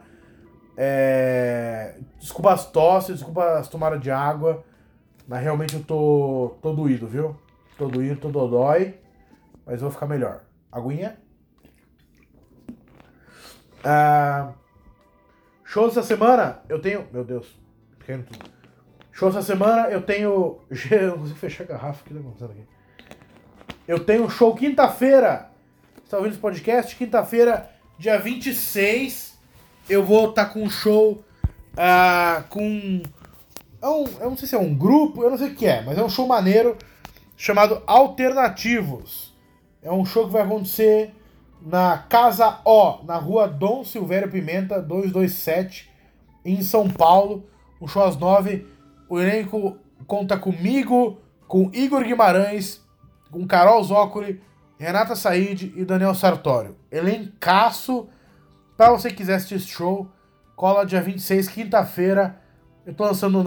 Desculpa as tosses, desculpa as tomadas de água. Mas realmente eu tô doído, viu? Tô doído, tô dodói. Mas eu vou ficar melhor. Aguinha? Show dessa semana, eu tenho... Meu Deus, caindo tudo. Show dessa semana, eu tenho... Eu não consigo fechar a garrafa, o que tá acontecendo aqui? Eu tenho um show quinta-feira. Você tá ouvindo esse podcast? Quinta-feira, dia 26. Eu vou estar com um show com... Eu não sei se é um grupo, eu não sei o que é, mas é um show maneiro chamado Alternativos. É um show que vai acontecer na Casa O, na rua Dom Silvério Pimenta, 227, em São Paulo. Um show às 9. O elenco conta comigo, com Igor Guimarães, com Carol Zócoli, Renata Said e Daniel Sartório. Elencaço. Pra você que quiser assistir esse show, cola dia 26, quinta-feira. Eu tô lançando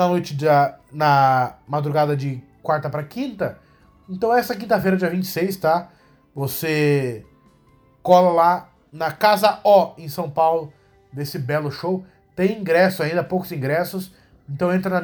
na madrugada de quarta pra quinta. Então essa quinta-feira, dia 26, tá? Você cola lá na Casa O, em São Paulo, desse belo show. Tem ingresso ainda, poucos ingressos. Então entra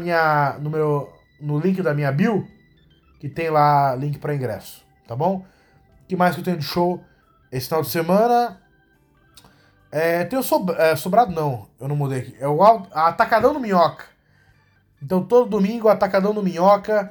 no link da minha bio, que tem lá link pra ingresso, tá bom? O que mais que eu tenho de show esse final de semana? Tem o Sobrado não, eu não mudei aqui. É o Atacadão no Minhoca. Então todo domingo, Atacadão no Minhoca,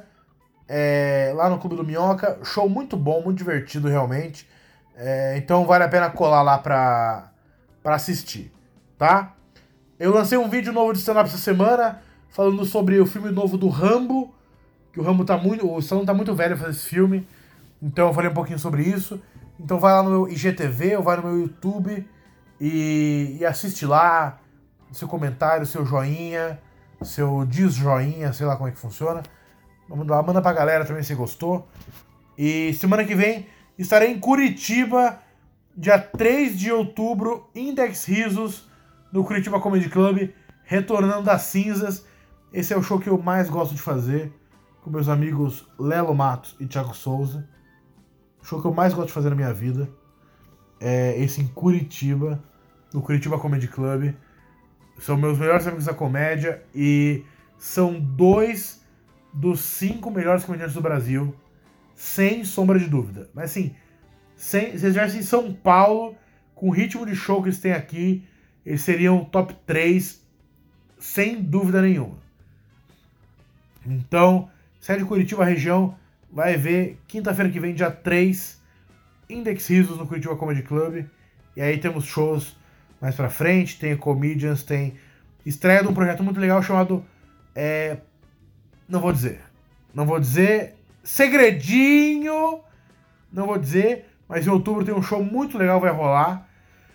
lá no Clube do Minhoca. Show muito bom, muito divertido realmente. Então vale a pena colar lá pra assistir, tá? Eu lancei um vídeo novo de stand-up essa semana, falando sobre o filme novo do Rambo, que o Stallone tá muito velho pra fazer esse filme, então eu falei um pouquinho sobre isso. Então vai lá no meu IGTV ou vai no meu YouTube e assiste lá, seu comentário, seu joinha, seu desjoinha, sei lá como é que funciona. Vamos lá, manda pra galera também se gostou. E semana que vem estarei em Curitiba, dia 3 de outubro, Index Risos, no Curitiba Comedy Club, retornando das cinzas. Esse é o show que eu mais gosto de fazer, com meus amigos Lelo Matos e Thiago Souza. O show que eu mais gosto de fazer na minha vida é esse em Curitiba, no Curitiba Comedy Club. São meus melhores amigos da comédia e são 2 dos 5 melhores comediantes do Brasil, sem sombra de dúvida. Mas assim, se eles estivessem em São Paulo, com o ritmo de show que eles têm aqui, eles seriam top 3, sem dúvida nenhuma. Então, sai de Curitiba região, vai ver quinta-feira que vem, dia 3, Index Risos no Curitiba Comedy Club. E aí temos shows mais pra frente, tem comedians, tem estreia de um projeto muito legal chamado... Não vou dizer, segredinho, não vou dizer, mas em outubro tem um show muito legal, vai rolar.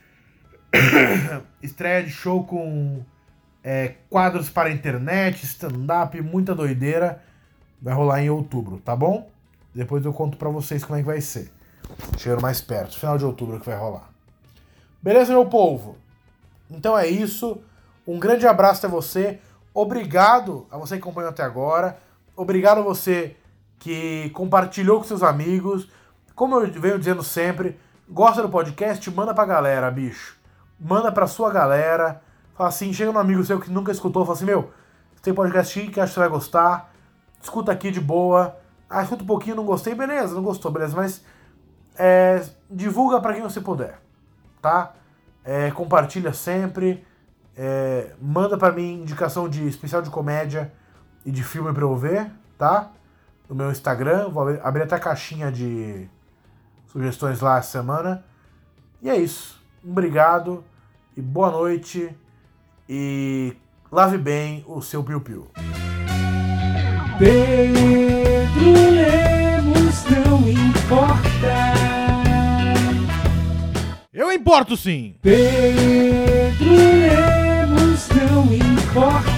Estreia de show com quadros para a internet, stand-up, muita doideira. Vai rolar em outubro, tá bom? Depois eu conto pra vocês como é que vai ser. Chegando mais perto, final de outubro que vai rolar. Beleza, meu povo? Então é isso. Um grande abraço a você. Obrigado a você que acompanhou até agora. Obrigado a você que compartilhou com seus amigos. Como eu venho dizendo sempre, gosta do podcast? Manda pra galera, bicho. Manda pra sua galera. Fala assim, chega num amigo seu que nunca escutou, fala assim, meu, tem podcast aqui que acho que você vai gostar. Escuta aqui de boa. Ah, escuta um pouquinho, não gostei, beleza, não gostou, beleza. Mas divulga pra quem você puder, tá? Compartilha sempre. Manda pra mim indicação de especial de comédia e de filme pra eu ver, tá? No meu Instagram, vou abrir até a caixinha de sugestões lá essa semana. E é isso. Obrigado e boa noite. E lave bem o seu piu-piu. Pedro Lemos não importa. Eu importo sim! Pedro Lemos não importa.